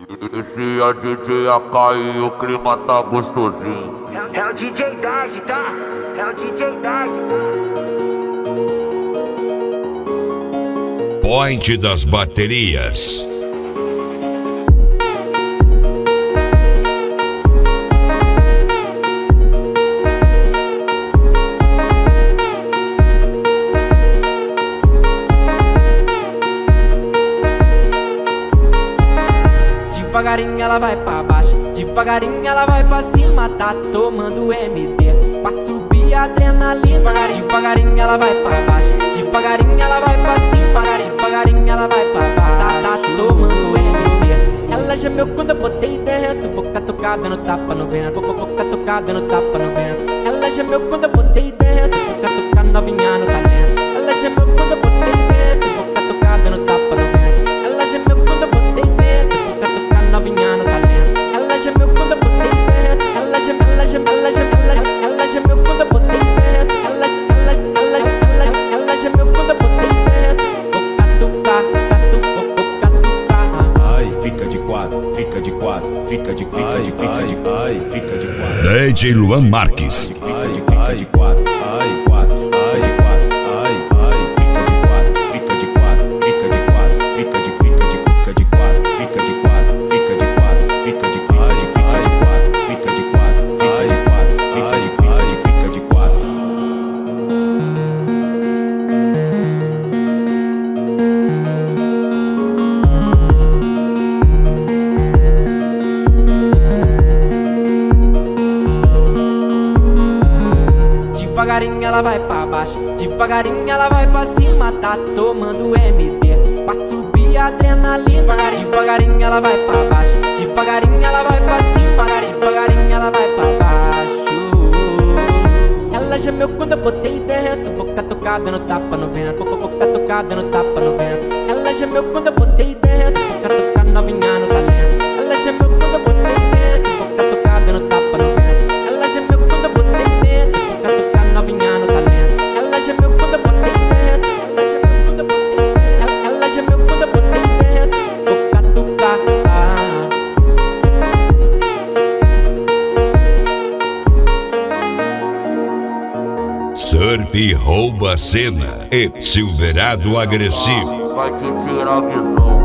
Esse é o DJ AK e o clima tá gostosinho. É o DJ Daj, tá? É o DJ Daj, tá? Point das baterias. Devagarinho ela vai pra baixo, devagarinho ela vai pra cima, tá tomando MD pra subir a adrenalina. Devagarinho ela vai pra baixo, devagarinho ela vai pra cima, devagarinho ela vai pra baixo, tá tomando MD. Ela gemeu quando eu botei dentro, vou catucada no tapa no vento, vou catucada no tapa no vento. Ela gemeu quando eu botei dentro, vou catucar novinha no talento. Ela gemeu quando eu botei dentro, vou catucada no tapa no vento. Ela gemeu quando eu botei dentro, novinha no talento. Ela gemeu quando eu botei dentro. Ela gemeu quando eu botei dentro. Ela gemeu quando eu botei dentro. Vou catucar. Ai, fica de quatro, fica de quatro, fica de quatro. DJ Luan Marques. Fica de quatro, ai, quatro, ai, de quatro, ai, fica de quatro, fica de quatro, fica de quatro, fica de quatro, fica de quatro, fica de quatro, fica de quatro, fica de quatro, fica de quatro. Devagarinho ela vai pra baixo, devagarinho ela vai pra cima, tá tomando MD pra subir a adrenalina. Devagarinho ela vai pra baixo, devagarinho ela vai pra cima, devagarinho ela vai pra baixo. Ela gemeu quando eu botei dentro, vou catucada no tapa no vento, vou catucada no tapa no vento. Ela gemeu quando eu botei dentro, vou catucar novinha no talento. Ela gemeu quando eu botei dentro, vou catucada no tapa no vento. Ela gemeu quando eu botei dentro, vou catucar novinha no talento. Ela gemeu quando eu botei dentro. Ela gemeu quando eu botei dentro. Vou catucar. Surf rouba a cena e Silverado agressivo. Vai te tirar a visão.